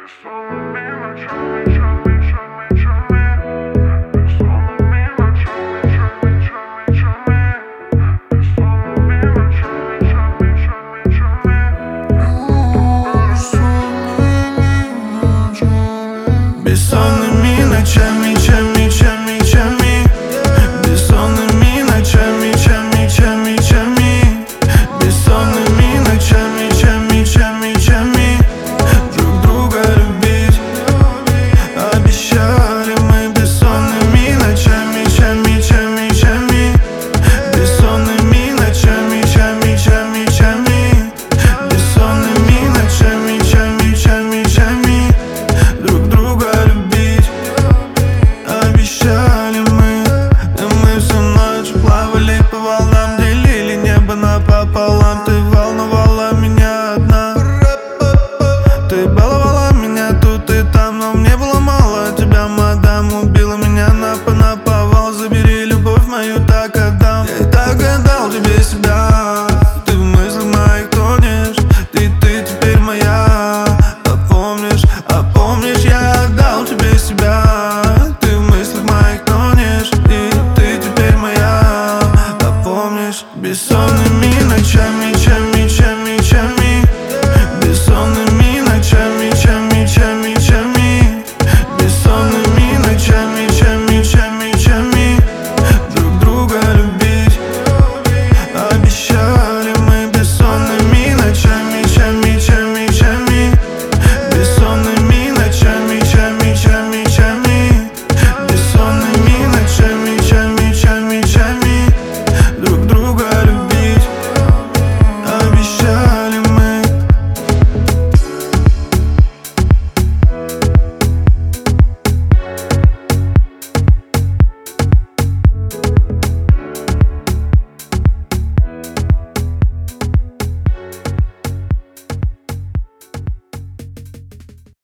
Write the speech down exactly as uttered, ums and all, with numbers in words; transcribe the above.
Бессонными ночами, ночами, ночами, ночами. Бессонными ночами, ночами, ночами, ночами. Бессонными ночами, ночами, ночами, ночами. Бессонными ночами, ночами, ночами, ночами. Бессонными ночами, ночами, ночами, ночами. Бессонными ночами, ночами, ночами, ночами. Друг друга любить обещали мы. Бессонными ночами, ночами, ночами, ночами. Бессонными ночами, ночами, ночами, ночами. Бессонными ночами, ночами, ночами, ночами. Друг друга любить обещали мы. И мы всю ночь плавали по волнам, делили небо напополам. Ты волновала меня одна, ты баловала